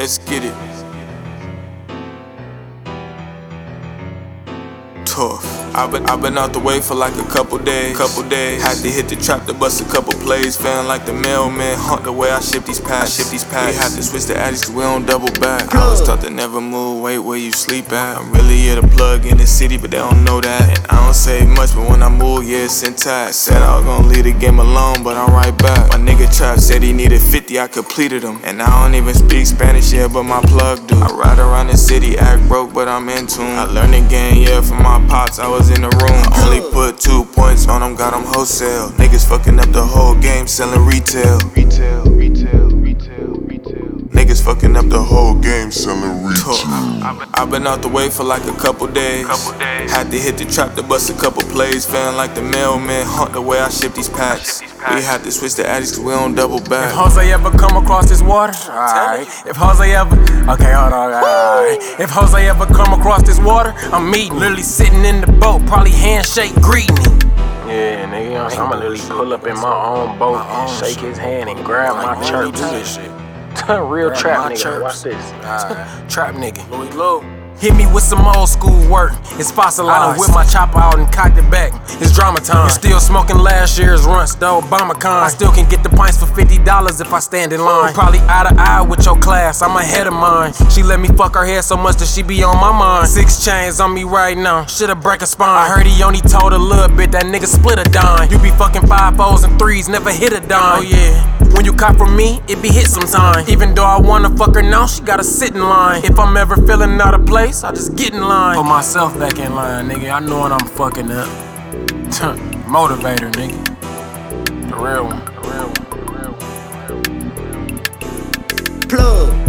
Let's get it. Tough. I've been out the way for like a couple days. Had to hit the trap to bust a couple plays. Feeling like the mailman, hunt the way I ship these packs. We had to switch the addies cause we don't double back. I was taught to never move, wait where you sleep at. I'm really here to plug in the city, but they don't know that. And I don't say much, but when I move, yeah, it's intact. Said I was gonna leave the game alone, but I'm right back. My nigga Trap said he needed 50, I completed him. And I don't even speak Spanish yet, but my plug do. I ride around the city, act broke, but I'm in tune. I learned the game, yeah, from my pops, I was in the room. I only put 2 points on them, got them wholesale. Niggas fucking up the whole game, selling retail. Niggas fucking up the whole game, selling retail. I've been out the way for like a couple days. Had to hit the trap to bust a couple plays. Feeling like the mailman, hunt the way I ship these packs. We had to switch the addies cause we don't double back. If Jose ever come across this water, alright. If Jose ever, okay, hold on, alright. If Jose ever come across this water, I'm meeting. Literally sitting in the boat, probably handshake greeting him. Yeah, nigga, I'ma literally pull up in my own boat and shake his hand and grab my chirps. Real trap nigga, watch this. Trap nigga. Louis Lou. Hit me with some old school work, it's fossilized. I done whipped my chopper out and cocked it back, it's drama time. It's still smoking last year's runts, the Obama kind. I still can get the pints for $50 if I stand in line. Probably eye to eye with your class, I'm ahead of mine. She let me fuck her hair so much that she be on my mind. 6 chains on me right now, shoulda break a spine. I heard he only told a little bit, that nigga split a dime. You be fucking 5 4s and 3s, never hit a dime. Oh yeah. When you cop from me, it be hit sometime. Even though I wanna fuck her now, she gotta sit in line. If I'm ever feeling out of place, I just get in line. Put myself back in line, nigga. I know when I'm fucking up. Motivator, nigga. The real one. Plug.